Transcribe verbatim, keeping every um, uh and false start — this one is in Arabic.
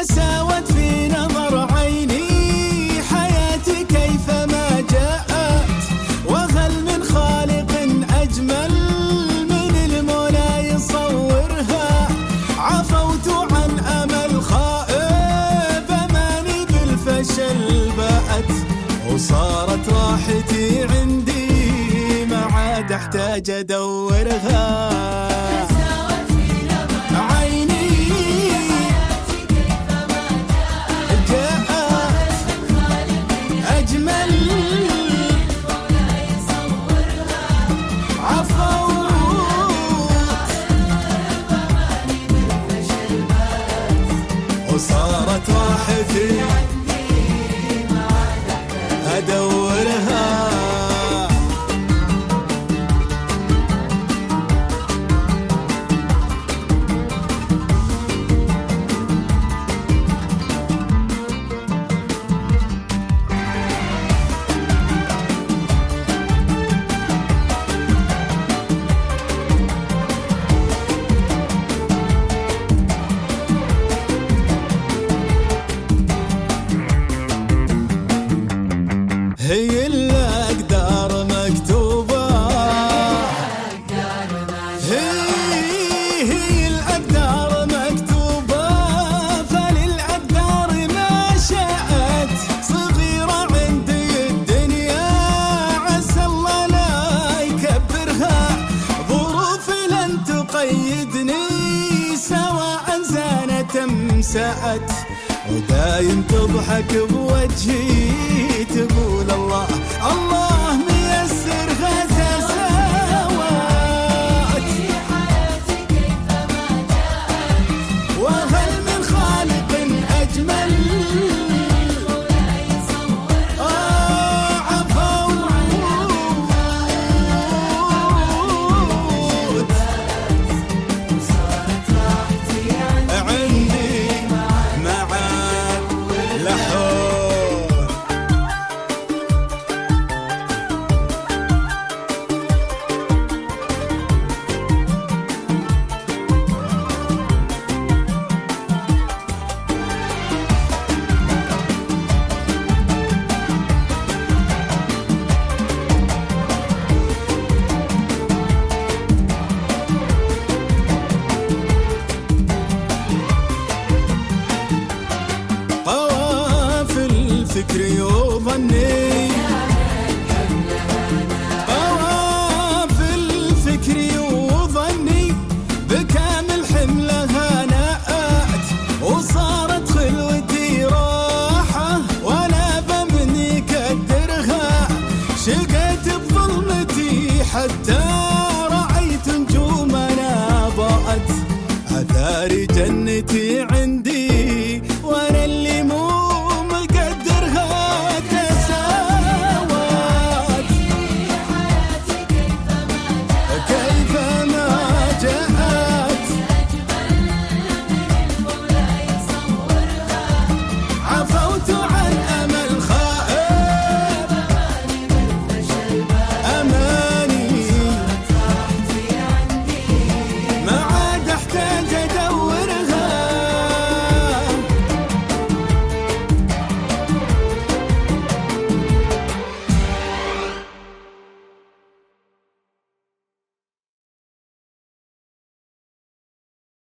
تساوت في نظر عيني حياتي كيفما جاءت، وهل من خالق أجمل من المولى يصورها؟ عفوت عن أمل خائب أماني بالفشل باءت، وصارت راحتي عندي ما عاد أحتاج أدورها. وصارت راحتي أدورها. هي الأقدار مكتوبة، هي هي الأقدار مكتوبة، فللأقدار ما شاءت. صغيرة عندي الدنيا عسى الله لا يكبرها، ظروفي لن تقيدني سواء زانت أم ساءت، ودايم تضحك بوجهي تقول الله الله